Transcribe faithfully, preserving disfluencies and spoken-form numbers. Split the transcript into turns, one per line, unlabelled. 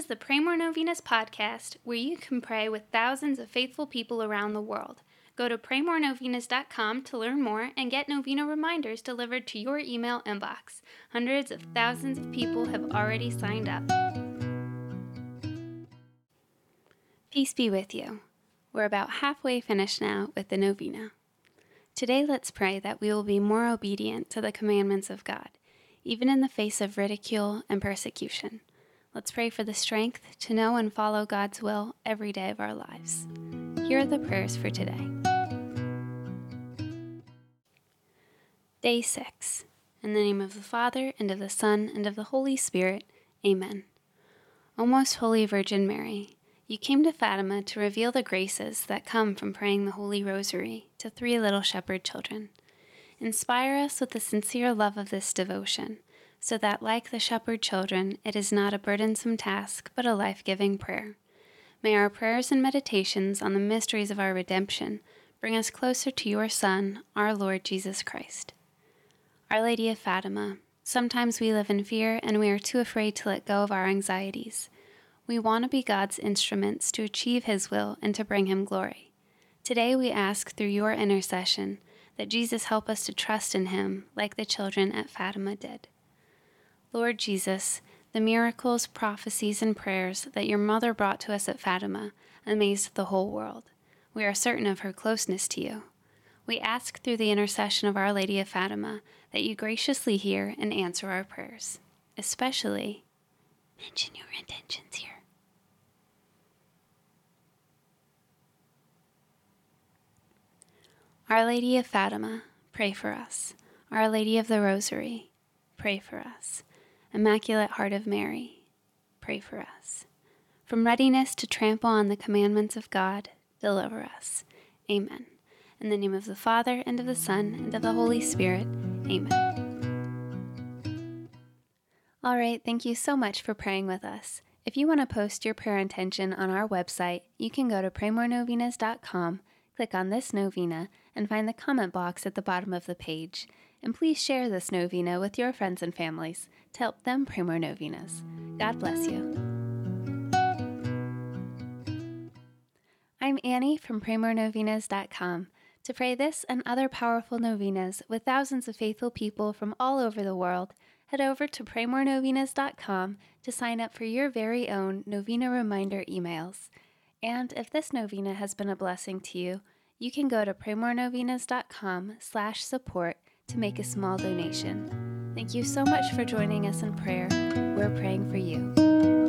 the Pray More Novenas podcast, where you can pray with thousands of faithful people around the world. Go to pray more novenas dot com to learn more and get novena reminders delivered to your email inbox. Hundreds of thousands of people have already signed up. Peace be with you. We're about halfway finished now with the novena. Today, let's pray that we will be more obedient to the commandments of God, even in the face of ridicule and persecution. Let's pray for the strength to know and follow God's will every day of our lives. Here are the prayers for today. Day six. In the name of the Father, and of the Son, and of the Holy Spirit. Amen. O most Holy Virgin Mary, you came to Fatima to reveal the graces that come from praying the Holy Rosary to three little shepherd children. Inspire us with the sincere love of this devotion, so that, like the shepherd children, it is not a burdensome task, but a life-giving prayer. May our prayers and meditations on the mysteries of our redemption bring us closer to your Son, our Lord Jesus Christ. Our Lady of Fatima, sometimes we live in fear and we are too afraid to let go of our anxieties. We want to be God's instruments to achieve His will and to bring Him glory. Today we ask through your intercession that Jesus help us to trust in Him like the children at Fatima did. Lord Jesus, the miracles, prophecies, and prayers that your mother brought to us at Fatima amazed the whole world. We are certain of her closeness to you. We ask through the intercession of Our Lady of Fatima that you graciously hear and answer our prayers. Especially, mention your intentions here. Our Lady of Fatima, pray for us. Our Lady of the Rosary, pray for us. Immaculate Heart of Mary, pray for us. From readiness to trample on the commandments of God, deliver us. Amen. In the name of the Father, and of the Son, and of the Holy Spirit. Amen. All right, thank you so much for praying with us. If you want to post your prayer intention on our website, you can go to pray more novenas dot com, click on this novena, and find the comment box at the bottom of the page. And please share this novena with your friends and families to help them pray more novenas. God bless you. I'm Annie from pray more novenas dot com. To pray this and other powerful novenas with thousands of faithful people from all over the world, head over to pray more novenas dot com to sign up for your very own novena reminder emails. And if this novena has been a blessing to you, you can go to pray more novenas dot com slash support to make a small donation. Thank you so much for joining us in prayer. We're praying for you.